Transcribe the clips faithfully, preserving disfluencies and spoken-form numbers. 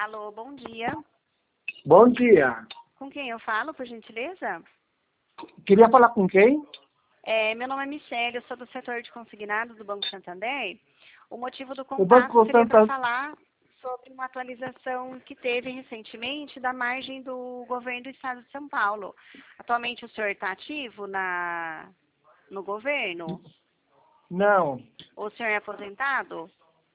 Alô, bom dia. Bom dia. Com quem eu falo, por gentileza? Queria falar com quem? É, meu nome é Michele, eu sou do setor de consignados do Banco Santander. O motivo do O Banco contato seria para Santander. falar sobre uma atualização que teve recentemente da margem do governo do estado de São Paulo. Atualmente o senhor está ativo na, no governo? Não. Ou o senhor é aposentado?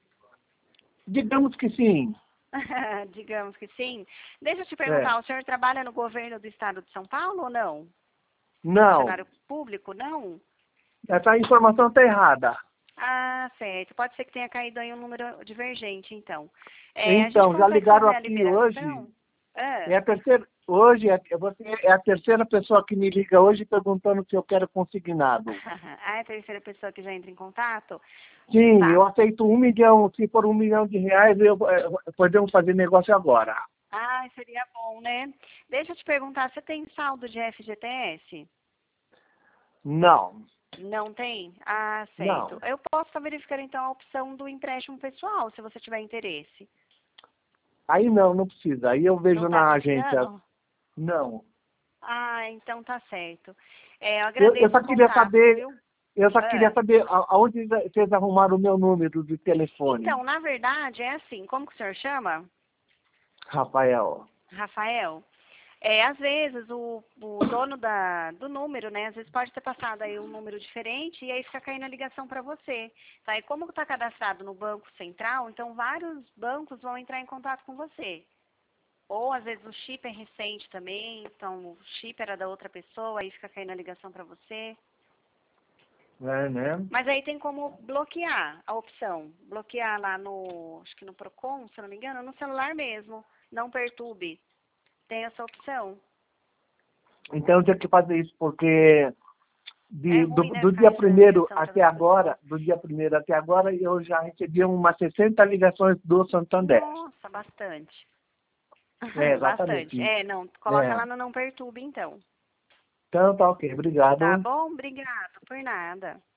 Digamos que sim. Digamos que sim. Deixa eu te É. perguntar, o senhor trabalha no governo do estado de São Paulo ou não? Não. Funcionário público, não? Essa informação está errada. Ah, certo. Pode ser que tenha caído aí um número divergente, então. É, a gente Então, já consegue ligaram fazer a aqui hoje. liberação? Ah, É a terceira. Hoje é, você é a terceira pessoa que me liga hoje perguntando se eu quero consignado. ah, é a terceira pessoa que já entra em contato? Sim, Tá. eu aceito um milhão. Se for um milhão de reais, eu, é, podemos fazer negócio agora. Ah, seria bom, né? Deixa eu te perguntar, você tem saldo de F G T S? Não. Não tem? Ah, certo. Não. Eu posso estar verificando, então, a opção do empréstimo pessoal, se você tiver interesse. Aí não, não precisa. Aí eu Não vejo está na agência. precisando? Não. Ah, então tá certo. É, eu Eu, eu agradeço só o queria contato, saber, viu? eu só queria Ah. saber a- aonde vocês arrumaram o meu número de telefone. Então, na verdade, é assim, como que o senhor chama? Rafael. Rafael? É, às vezes o, o dono da, do número, né, às vezes pode ter passado aí um número diferente e aí fica caindo a ligação para você. Tá? E como está cadastrado no Banco Central, então vários bancos vão entrar em contato com você. Ou às vezes o chip é recente também, então o chip era da outra pessoa, aí fica caindo a ligação para você. É, né? Mas aí tem como bloquear a opção. Bloquear lá no, acho que no Procon, se eu não me engano, no celular mesmo. Não perturbe. Tem essa opção. Então eu tenho que fazer isso porque É de, do, ruim, né, do ficar dia recebendo primeiro ligação para até outra pessoa. agora, do dia primeiro até agora, eu já recebi umas sessenta ligações do Santander. Nossa, bastante. É, Bastante. exatamente. É, não, coloca É. lá no não perturbe, então. Então tá ok, Tá obrigado. bom? Obrigada. Por nada.